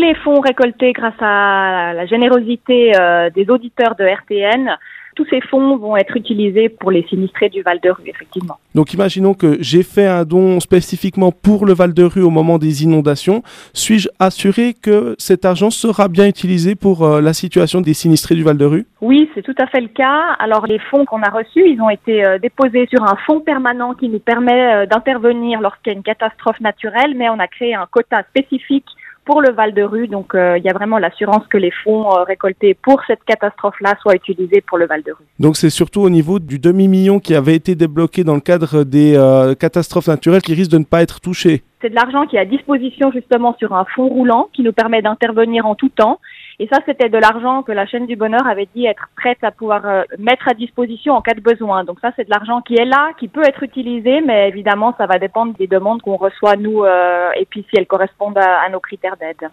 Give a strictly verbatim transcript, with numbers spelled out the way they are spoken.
les fonds récoltés grâce à la générosité euh, des auditeurs de R T N, tous ces fonds vont être utilisés pour les sinistrés du Val-de-Rue, effectivement. Donc imaginons que j'ai fait un don spécifiquement pour le Val-de-Rue au moment des inondations. Suis-je assuré que cet argent sera bien utilisé pour euh, la situation des sinistrés du Val-de-Rue ? Oui, c'est tout à fait le cas. Alors les fonds qu'on a reçus, ils ont été euh, déposés sur un fonds permanent qui nous permet euh, d'intervenir lorsqu'il y a une catastrophe naturelle, mais on a créé un quota spécifique pour le Val-de-Rue. Donc, euh, il y a vraiment l'assurance que les fonds euh, récoltés pour cette catastrophe-là soient utilisés pour le Val-de-Rue. Donc, c'est surtout au niveau du demi-million qui avait été débloqué dans le cadre des euh, catastrophes naturelles qui risque de ne pas être touché. C'est de l'argent qui est à disposition justement sur un fonds roulant qui nous permet d'intervenir en tout temps. Et ça, c'était de l'argent que la chaîne du bonheur avait dit être prête à pouvoir euh, mettre à disposition en cas de besoin. Donc ça, c'est de l'argent qui est là, qui peut être utilisé, mais évidemment, ça va dépendre des demandes qu'on reçoit, nous, euh, et puis si elles correspondent à, à nos critères d'aide.